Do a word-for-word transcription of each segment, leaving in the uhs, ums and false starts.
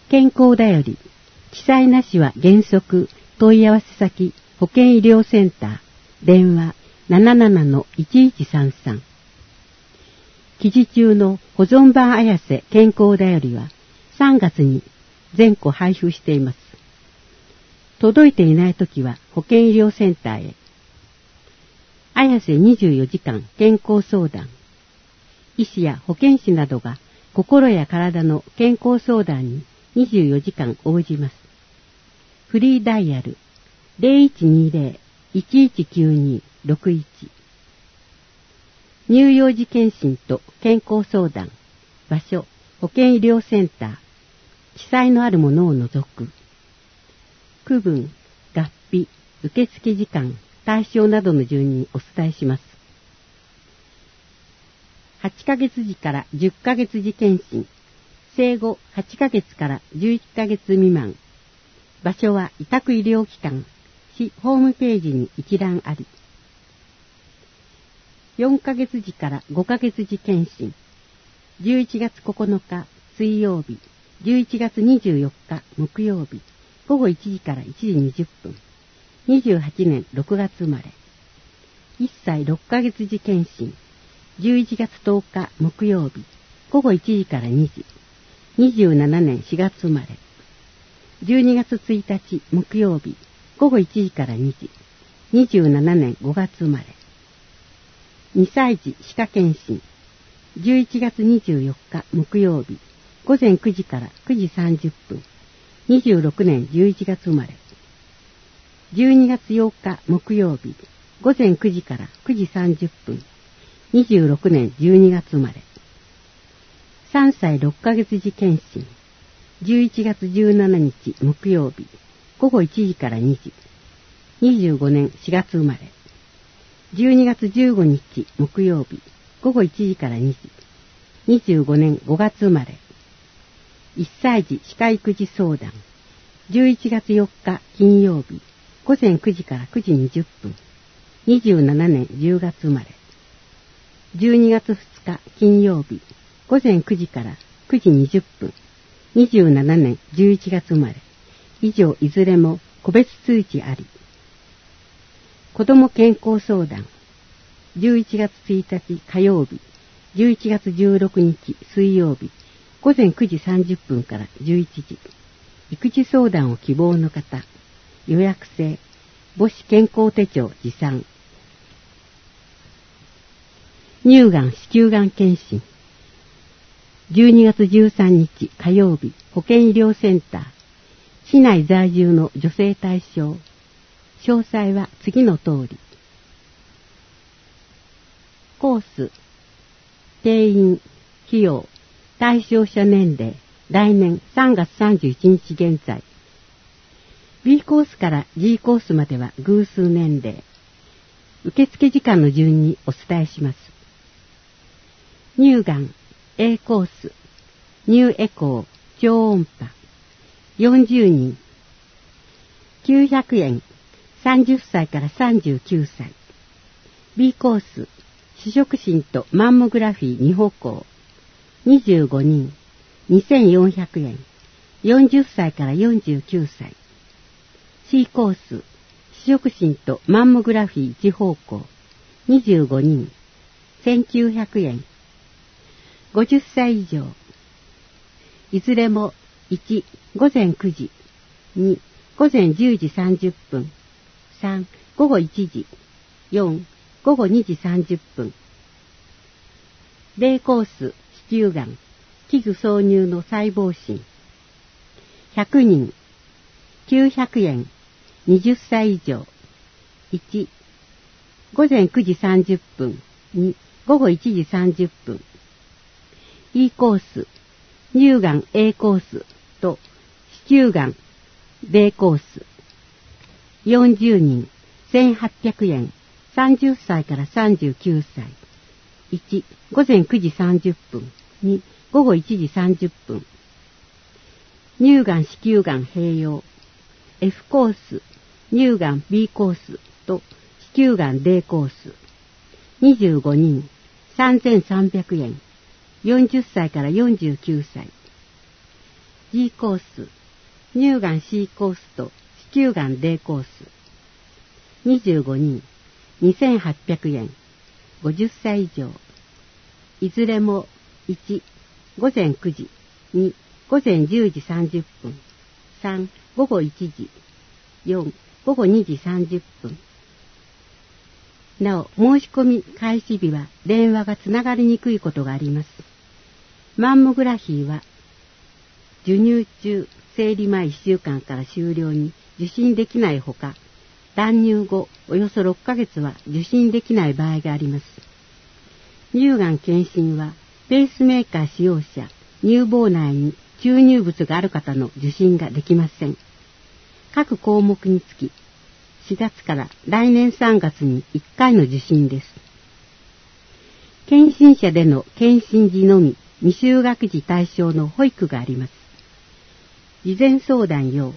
健康だより、記載なしは原則、問い合わせ先、保健医療センター、電話 ななななのいちいちさんさん。記事中の保存版綾瀬健康だよりはさんがつに全戸配布しています。届いていないときは保健医療センターへ。綾瀬にじゅうよじかん健康相談。医師や保健師などが心や体の健康相談ににじゅうよじかん応じます。フリーダイヤル ゼロいちにゼロ いちいちきゅうに ろくいち。乳幼児検診と健康相談。場所、保健医療センター。記載のあるものを除く。区分、合併、受付時間、対象などの順にお伝えします。はちかげつ時からじゅっかげつ時検診。生後はちかげつからじゅういっかげつ未満。場所は委託医療機関。市ホームページに一覧あり。よんかげつ時からごかげつ時検診。じゅういちがつここのか水曜日、じゅういちがつにじゅうよっか木曜日、ごごいちじからいちじにじゅっぷん。にじゅうはちねんろくがつ生まれ。いっさいろっかげつ時検診。じゅういちがつとおか木曜日、ごごいちじからにじ。にじゅうななねんしがつ生まれ。じゅうにがつついたち木曜日、ごごいちじからにじ。にじゅうななねんごがつ生まれ。にさい児歯科検診。じゅういちがつにじゅうよっか木曜日、ごぜんくじからくじさんじゅっぷん。にじゅうろくねんじゅういちがつ生まれ。じゅうにがつようか木曜日、ごぜんくじからくじさんじゅっぷん。にじゅうろくねんじゅうにがつ生まれ。さんさいろっかげつ時検診。じゅういちがつじゅうしちにち木曜日、ごごいちじからにじ。にじゅうごねんしがつ生まれ。じゅうにがつじゅうごにち木曜日、ごごいちじからにじ。にじゅうごねんごがつ生まれ。いっさい児歯科育児相談。じゅういちがつよっか金曜日、ごぜんくじからくじにじゅっぷん。にじゅうななねんじゅうがつ生まれ。じゅうにがつふつか金曜日、ごぜんくじからくじにじゅっぷん。にじゅうななねんじゅういちがつ生まれ。以上いずれも個別通知あり。子ども健康相談。じゅういちがつついたち火曜日、じゅういちがつじゅうろくにち水曜日、ごぜんくじさんじゅっぷんからじゅういちじ。育児相談を希望の方。予約制。母子健康手帳持参。乳がん子宮がん検診。じゅうにがつじゅうさんにち火曜日、保健医療センター。市内在住の女性対象。詳細は次の通り。コース、定員、費用、対象者年齢、来年さんがつさんじゅういちにち現在。B コースから G コースまでは偶数年齢。受付時間の順にお伝えします。乳がん、A コース、乳エコー、超音波、よんじゅうにん、きゅうひゃくえん、さんじゅっさいからさんじゅうきゅうさい。B コース、視触診とマンモグラフィーにほうにじゅうごにん、にせんよんひゃくえん、よんじゅっさいからよんじゅうきゅうさい。C コース、視触診とマンモグラフィーいちほうにじゅうごにん、せんきゅうひゃくえん。ごじゅっさい以上。いずれもいち、ごぜんくじ、に、ごぜんじゅうじさんじゅっぷん、さん、ごごいちじ、よん、ごごにじさんじゅっぷん。例コース、子宮がん、器具挿入の細胞診。ひゃくにん、きゅうひゃくえん、はたち以上。いち、ごぜんくじさんじゅっぷん、に、ごごいちじさんじゅっぷん。E コース、乳がん A コースと子宮がん B コース。よんじゅうにん、せんはっぴゃくえん、さんじゅっさいからさんじゅうきゅうさい。いち、ごぜんくじさんじゅっぷん、に、ごごいちじさんじゅっぷん。乳がん子宮がん併用。F コース、乳がん B コースと子宮がん D コース。にじゅうごにん、さんぜんさんびゃくえん。よんじゅっさいからよんじゅうきゅうさい。 G コース、乳がん C コースと子宮がん D コース。にじゅうごにん、にせんはっぴゃくえん、ごじゅっさい以上。いずれもいち、午前くじ、に、午前じゅうじさんじゅっぷん、さん、午後いちじ、よん、午後にじさんじゅっぷん。なお、申し込み開始日は電話がつながりにくいことがあります。マンモグラフィーは、授乳中、生理前いっしゅうかんから終了に受診できないほか、断乳後およそろっかげつは受診できない場合があります。乳がん検診は、ペースメーカー使用者、乳房内に注入物がある方の受診ができません。各項目につき、しがつから来年さんがつにいっかいの受診です。検診者での検診時のみ未就学児対象の保育があります。事前相談用。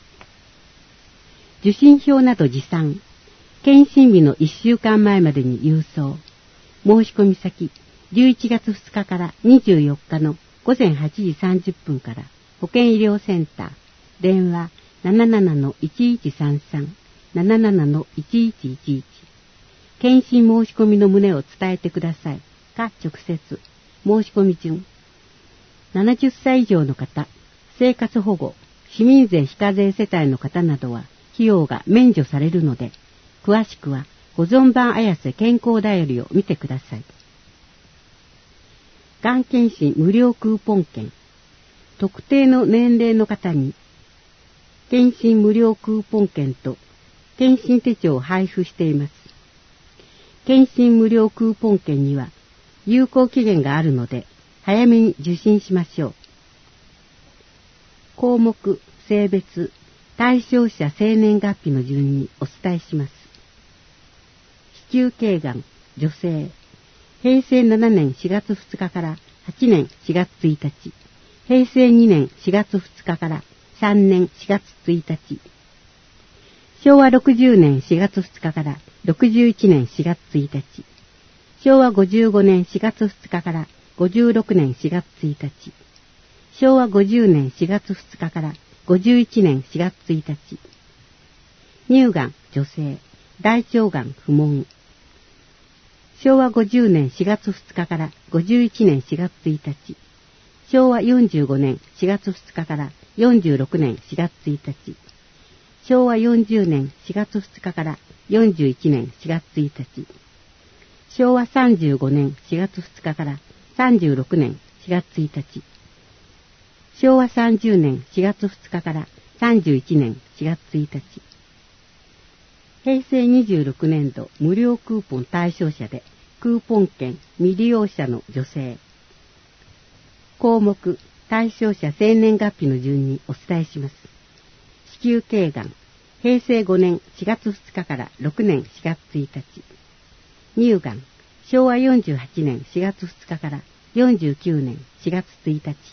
受診票など持参。検診日のいっしゅうかんまえまでに郵送。申し込み先、じゅういちがつふつかからにじゅうよっかのごぜんはちじさんじゅっぷんから保健医療センター、電話 ななななのいちいちさんさん、ななななのいちいちいちいち。検診申し込みの旨を伝えてください。か直接。申し込み順。ななじゅっさい以上の方、生活保護、市民税非課税世帯の方などは費用が免除されるので、詳しくはご存番綾瀬健康だよりを見てください。がん検診無料クーポン券。特定の年齢の方に、検診無料クーポン券と検診手帳を配布しています。検診無料クーポン券には有効期限があるので、早めに受診しましょう。項目、性別、対象者生年月日の順にお伝えします。子宮頸がん、女性。へいせいななねんしがつふつかからはちねんしがつついたち。へいせいにねんしがつふつかからさんねんしがつついたち。しょうわろくじゅうねんしがつふつかからろくじゅういちねんしがつついたち。しょうわごじゅうごねんしがつふつかからごじゅうろくねんしがつついたち。しょうわごじゅうねんしがつふつかからごじゅういちねんしがつついたち。乳がん、女性、大腸がん、不問。しょうわごじゅうねんしがつふつかからごじゅういちねんしがつついたち。しょうわよんじゅうごねんしがつふつかからよんじゅうろくねんしがつついたち。しょうわよんじゅうねんしがつふつかからよんじゅういちねんしがつついたち。しょうわさんじゅうごねんしがつふつかからさんじゅうろくねんしがつついたち。しょうわさんじゅうねんしがつふつかからさんじゅういちねんしがつついたち。へいせいにじゅうろくねんど無料クーポン対象者でクーポン券未利用者の女性。項目、対象者生年月日の順にお伝えします。子宮頸がん、へいせいごねんしがつふつかからろくねんしがつついたち。乳がん、しょうわよんじゅうはちねんしがつふつかからよんじゅうきゅうねんしがつついたち。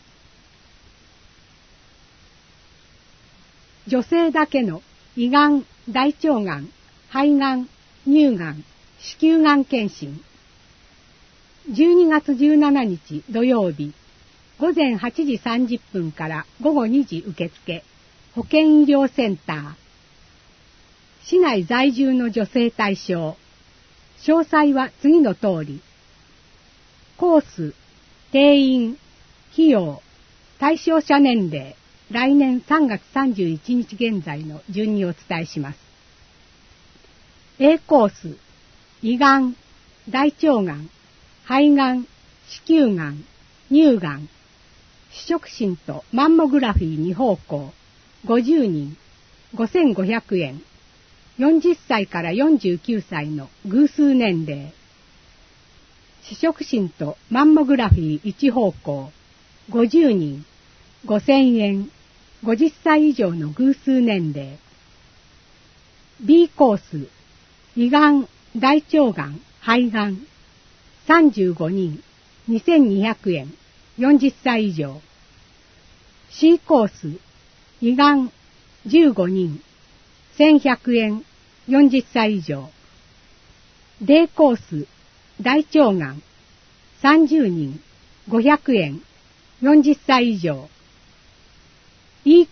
女性だけの胃がん、大腸がん、肺がん、乳がん、子宮がん検診。じゅうにがつじゅうしちにち土曜日、ごぜんはちじさんじゅっぷんからごごにじ受付、保健医療センター。市内在住の女性対象。詳細は次の通り。コース、定員、費用、対象者年齢、来年さんがつさんじゅういちにち現在の順にお伝えします。A コース、胃がん、大腸がん、肺がん、子宮がん、乳がん、主触診とマンモグラフィーに方向、ごじゅうにん、ごせんごひゃくえん、よんじゅっさいからよんじゅうきゅうさいの偶数年齢。主触診とマンモグラフィーいち方向、ごじゅうにん、ごせんえん、ごじゅっさい以上の偶数年齢。B コース、胃がん、大腸がん、肺がん、さんじゅうごにん、にせんにひゃくえん、よんじゅっさい以上。C コース、胃がん、じゅうごにん、せんひゃくえん、よんじゅっさい以上。D コース、大腸がん、さんじゅうにん、ごひゃくえん、よんじゅっさい以上。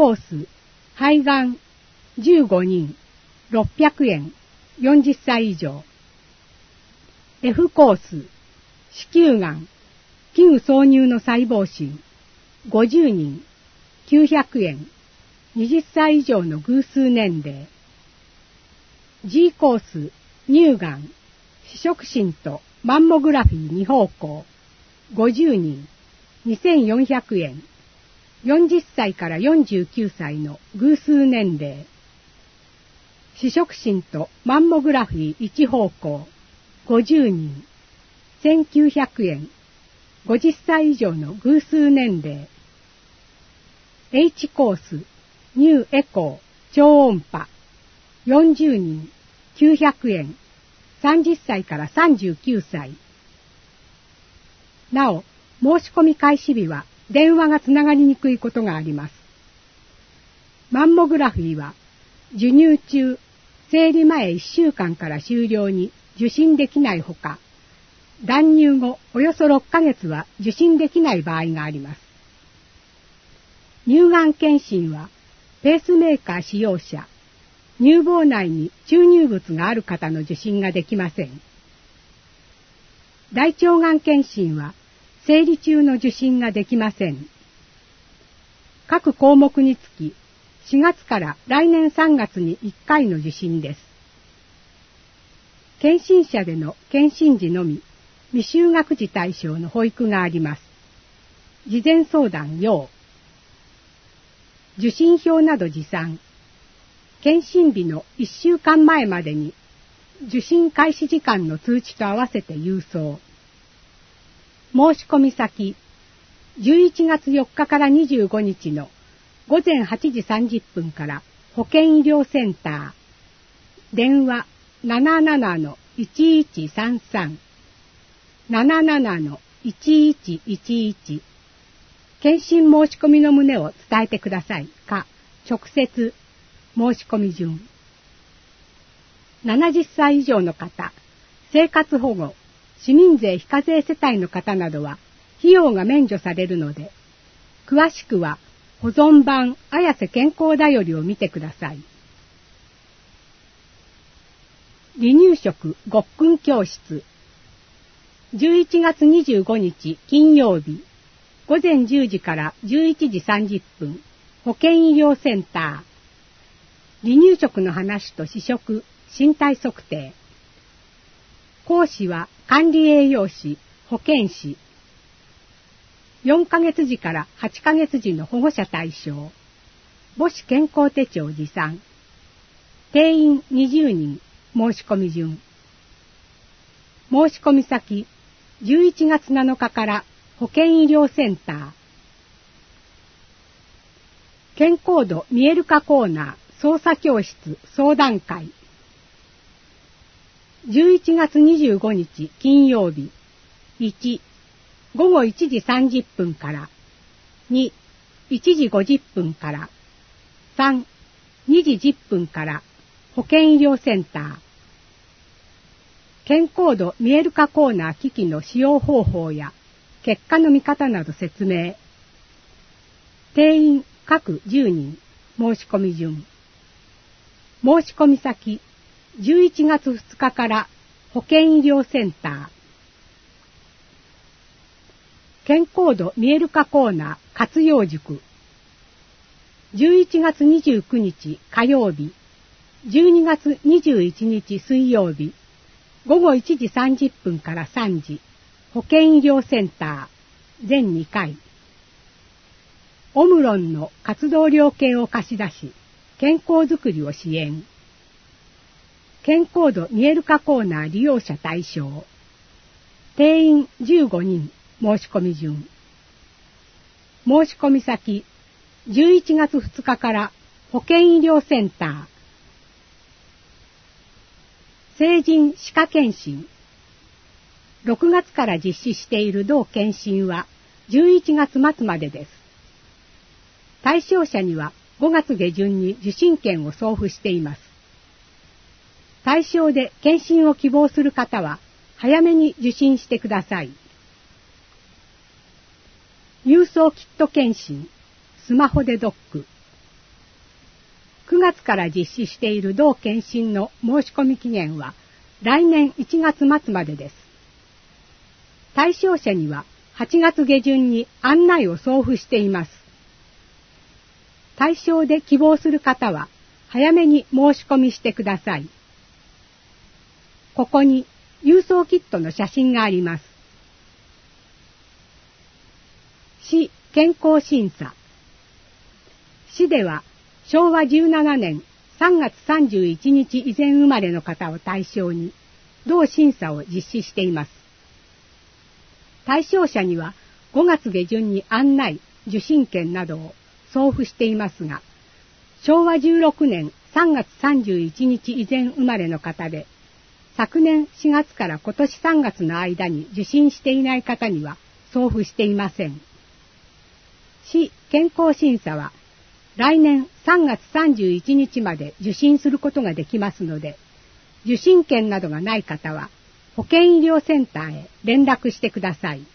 コース、肺がんじゅうごにん、ろっぴゃくえん、よんじゅっさい以上。F コース、子宮がん、器具挿入の細胞診、ごじゅうにん、きゅうひゃくえん、はたち以上の偶数年齢。G コース、乳がん、視触診とマンモグラフィーに方向、ごじゅうにん、にせんよんひゃくえん、よんじゅっさいからよんじゅうきゅうさいの偶数年齢。視触診とマンモグラフィーいち方向、ごじゅうにん、せんきゅうひゃくえん、ごじゅっさい以上の偶数年齢。H コース、乳エコー、超音波、よんじゅうにん、きゅうひゃくえん、さんじゅっさいからさんじゅうきゅうさい。なお、申し込み開始日は電話がつながりにくいことがあります。マンモグラフィーは、授乳中、生理前いっしゅうかんから終了に受診できないほか、断乳後およそろっかげつは受診できない場合があります。乳がん検診は、ペースメーカー使用者、乳房内に注入物がある方の受診ができません。大腸がん検診は、生理中の受診ができません。各項目につき、しがつから来年さんがつにいっかいの受診です。検診者での検診時のみ、未就学児対象の保育があります。事前相談要。受診票など持参。検診日のいっしゅうかんまえまでに、受診開始時間の通知と合わせて郵送。申し込み先、じゅういちがつよっかからにじゅうごにちのごぜんはちじさんじゅっぷんから保健医療センター。電話 ななななのいちいちさんさん ななななのいちいちいちいち。検診申し込みの旨を伝えてくださいか、直接、申し込み順。ななじゅっさい以上の方、生活保護、市民税非課税世帯の方などは、費用が免除されるので、詳しくは、保存版綾瀬健康だよりを見てください。離乳食ごっくん教室。じゅういちがつにじゅうごにち金曜日、ごぜんじゅうじからじゅういちじさんじゅっぷん、保健医療センター。離乳食の話と試食、身体測定。講師は管理栄養士、保健師。よんかげつじからはちかげつじの保護者対象。母子健康手帳持参。定員にじゅうにん、申し込み順。申し込み先、じゅういちがつなのかから保健医療センター。健康度見える化コーナー、操作教室、相談会。じゅういちがつにじゅうごにち金曜日、いち、ごごいちじさんじゅっぷんから、に、いちじごじゅっぷんから、さん、にじじゅっぷんから保健医療センター。健康度見える化コーナー機器の使用方法や結果の見方など説明。定員各じゅうにん、申し込み順。申し込み先、じゅういちがつふつかから保健医療センター。健康度見える化コーナー活用塾。じゅういちがつにじゅうくにち火曜日、じゅうにがつにじゅういちにち水曜日、ごごいちじさんじゅっぷんからさんじ、保健医療センター、全にかい。オムロンの活動量計を貸し出し、健康づくりを支援。健康度見える化コーナー利用者対象。定員じゅうごにん、申し込み順。申し込み先、じゅういちがつふつかから保健医療センター。成人歯科検診。ろくがつから実施している同検診はじゅういちがつまつまでです。対象者にはごがつげじゅんに受診券を送付しています。対象で検診を希望する方は早めに受診してください。郵送キット検診、スマホでドック。 がつから実施している同検診の申し込み期限は来年いちがつ末までです。対象者にははちがつ下旬に案内を送付しています。対象で希望する方は早めに申し込みしてください。ここに郵送キットの写真があります。市健康審査。市ではしょうわじゅうななねんさんがつさんじゅういちにち以前生まれの方を対象に同審査を実施しています。対象者にはごがつ下旬に案内、受診券などを送付していますが、しょうわじゅうろくねんさんがつさんじゅういちにち以前生まれの方で、昨年しがつから今年さんがつの間に受診していない方には送付していません。市健康審査は来年さんがつさんじゅういちにちまで受診することができますので、受診券などがない方は保健医療センターへ連絡してください。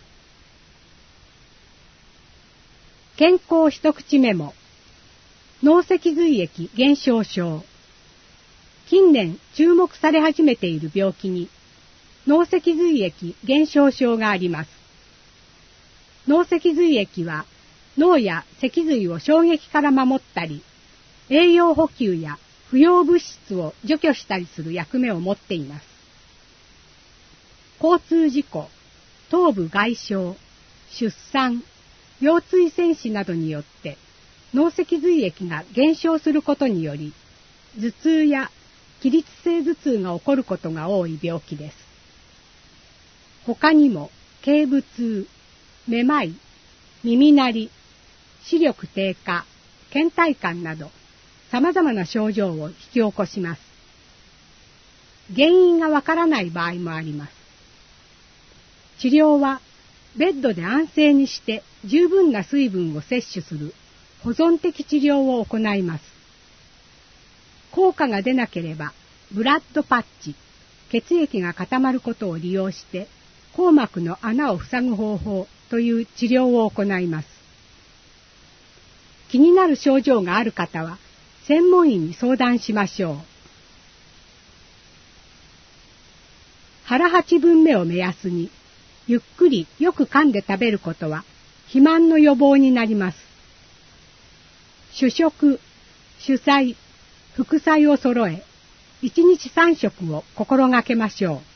健康一口メモ。脳脊髄液減少症。近年注目され始めている病気に脳脊髄液減少症があります。脳脊髄液は脳や脊髄を衝撃から守ったり、栄養補給や不要物質を除去したりする役目を持っています。交通事故、頭部外傷、出産、腰椎栓死などによって脳脊髄液が減少することにより、頭痛や起立性頭痛が起こることが多い病気です。他にも頸部痛、めまい、耳鳴り、視力低下、倦怠感など様々な症状を引き起こします。原因がわからない場合もあります。治療はベッドで安静にして十分な水分を摂取する保存的治療を行います。効果が出なければブラッドパッチ、血液が固まることを利用して硬膜の穴を塞ぐ方法という治療を行います。気になる症状がある方は専門医に相談しましょう。腹はちぶんめを目安にゆっくりよく噛んで食べることは肥満の予防になります。主食、主菜、副菜を揃え、いちにちさんしょくを心がけましょう。